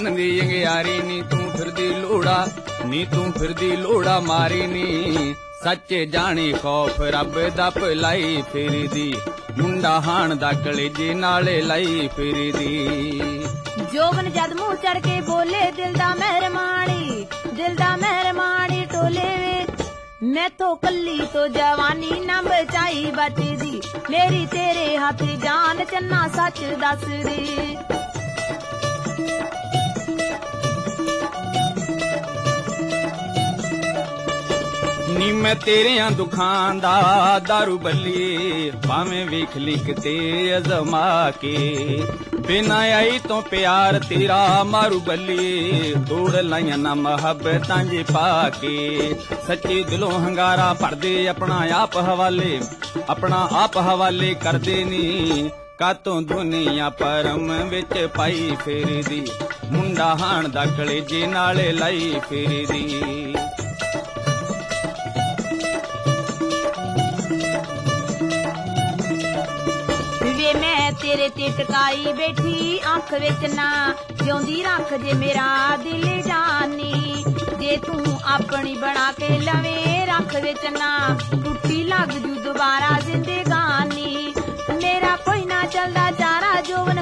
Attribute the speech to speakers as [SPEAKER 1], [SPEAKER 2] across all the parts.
[SPEAKER 1] ਮਨ ਦੀ ਯੰਗਿਆਰੀ ਨੀ ਤੂੰ ਫਿਰਦੀ ਲੋੜਾ ਨੀ ਤੂੰ ਫਿਰਦੀ ਲੋੜਾ ਮਾਰੀ ਨੀ ਸੱਚੇ ਜਾਣੀ ਖੌਫ ਰੱਬ ਦਾ ਭਲਾਈ ਫਿਰਦੀ ਮੁੰਡਾ ਹਾਣ ਦਾ ਕਲੇਜੇ ਨਾਲੇ ਲਾਈ ਫਿਰਦੀ
[SPEAKER 2] ਜੋਬਨ ਜਦ ਮੂੰਹ ਚੜ ਕੇ ਬੋਲੇ ਦਿਲ ਦਾ ਮਹਿਰਮਾਣੀ ਟੋਲੇ ਵੇ ਮੈਥੋਂ ਕੱਲੀ ਤੋਂ ਜਵਾਨੀ ਨਾ ਬਚਾਈ ਬਚਦੀ ਮੇਰੀ ਤੇਰੇ ਹੱਥ ਜਾਨ ਚੰਨਾ ਸੱਚ ਦੱਸਦੀ
[SPEAKER 1] ਨੀ ਮੈਂ ਤੇਰਿਆਂ ਦੁੱਖਾਂ ਦਾ ਦਾਰੂ ਬੱਲੀ ਭਾਵੇਂ ਵੇਖ ਲਈ ਕਿਤੇ ਅਜ਼ਮਾ ਕੇ ਬਿਨਾਂ ਆਈ ਤੋਂ ਪਿਆਰ ਤੇਰਾ ਮਾਰੂ ਬੱਲੀ ਤੋੜ ਲਾਈਆਂ ਨਾ ਮੁਹੱਬਤਾਂ ਜੇ ਪਾ ਕੇ ਸੱਚੇ ਦਿਲੋਂ ਹੰਗਾਰਾ ਭਰਦੇ ਆਪਣਾ ਆਪ ਹਵਾਲੇ ਕਰਦੇ ਨੀ ਕਾਤੋਂ ਦੁਨੀਆ ਪਰਮ ਵਿੱਚ ਪਾਈ ਫਿਰਦੀ ਮੁੰਡਾ ਹਾਣ ਦਾ ਕਲੇਜੇ ਨਾਲੇ ਲਾਈ ਫਿਰਦੀ
[SPEAKER 2] ਮੈਂ ਤੇਰੇ ਤੇ ਟਕਾਈ ਬੈਠੀ ਅੱਖ ਵਿੱਚ ਨਾ ਜਿਉਂਦੀ ਰੱਖ ਜੇ ਮੇਰਾ ਦਿਲ ਜਾਨੀ ਜੇ ਤੂੰ ਆਪਣੀ ਬਣਾ ਕੇ ਲਵੇਂ ਰੱਖ ਵਿੱਚ ਨਾ ਟੁੱਟੀ ਲੱਗ ਜੂ ਦੁਬਾਰਾ ਜ਼ਿੰਦਗਾਨੀ ਮੇਰਾ ਕੋਈ ਨਾ ਚੱਲਦਾ ਚਾਰਾ ਜੋਵਨ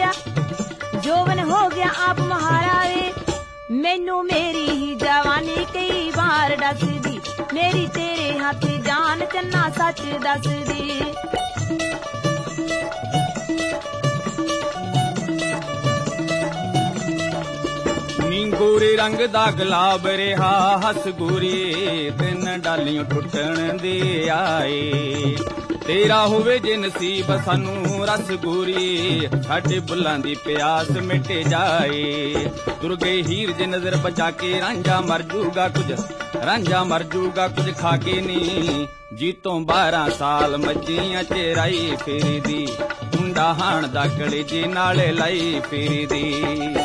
[SPEAKER 2] ਹੋ ਗਿਆ ਆਪ ਮਹਾਰਾ ਵੇ ਮੈਨੂੰ ਮੇਰੀ ਹੀ ਜਵਾਨੀ ਕਈ ਵਾਰ ਦੱਸਦੀ ਮੇਰੀ ਤੇਰੇ ਹੱਥ ਜਾਨ ਚੰਨਾ ਸੱਚ ਦੱਸਦੀ
[SPEAKER 1] ਗੋਰੇ ਰੰਗ ਦਾ ਗੁਲਾਬ ਰਿਹਾ ਹੱਸ ਗੋਰੀ ਤਿੰਨ ਡਾਲੀਆਂ ਟੁੱਟਣ ਦੇ ਆਏ ਤੇਰਾ ਹੋਵੇ ਜੇ ਨਸੀਬ ਸਾਨੂੰ ਰਸ ਗੋਰੀ ਸਾਡੇ ਬੁੱਲਾਂ ਦੀ ਪਿਆਸ ਮਿਟ ਜਾਏ ਤੁਰ ਗਏ ਹੀਰ ਜੇ ਨਜ਼ਰ ਬਚਾ ਕੇ ਰਾਂਝਾ ਮਰ ਜੂਗਾ ਕੁਝ ਖਾ ਕੇ ਨੀ ਜੀਤੋਂ 12 ਸਾਲ ਮੱਝੀਆਂ ਚਰਾਈ ਫਿਰਦੀ ਮੁੰਡਾ ਹਾਣ ਦਾ ਕਲੇਜੇ ਨਾਲੇ ਲਾਈ ਫਿਰਦੀ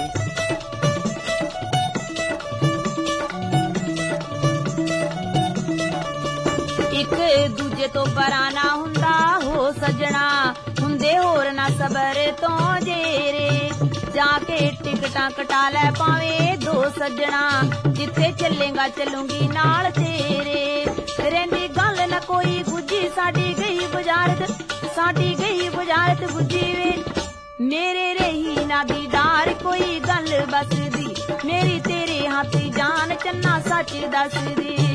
[SPEAKER 2] ਇੱਕ ਦੂਜੇ ਤੋਂ ਪਰਾਂ ਨਾ ਹੁੰਦਾ ਹੋ ਸਜਣਾ ਹੁੰਦੇ ਹੋਰ ਨਾ ਸਬਰ ਤੋਂ ਜੇਰੇ ਜਾ ਕੇ ਟਿਕਟਾਂ ਕਟਾ ਲੈ ਪਾਵੇਂ ਦੋ ਸੱਜਣਾ ਜਿੱਥੇ ਚੱਲੇਗਾ ਚੱਲੂਗੀ ਨਾਲ ਤੇਰੇ ਰਹਿੰਦੀ ਗੱਲ ਨਾ ਕੋਈ ਗੁੱਜੀ ਸਾਡੀ ਗਈ ਬੁਝਾਰਤ ਗੁੱਜੀ ਵੇ ਮੇਰੇ ਰਹੀ ਨਾ ਦੀਦਾਰ ਕੋਈ ਗੱਲ ਬਸਦੀ ਮੇਰੀ ਤੇਰੇ ਹੱਥ ਜਾਨ ਚੰਨਾ ਸੱਚ ਦੱਸਦੀ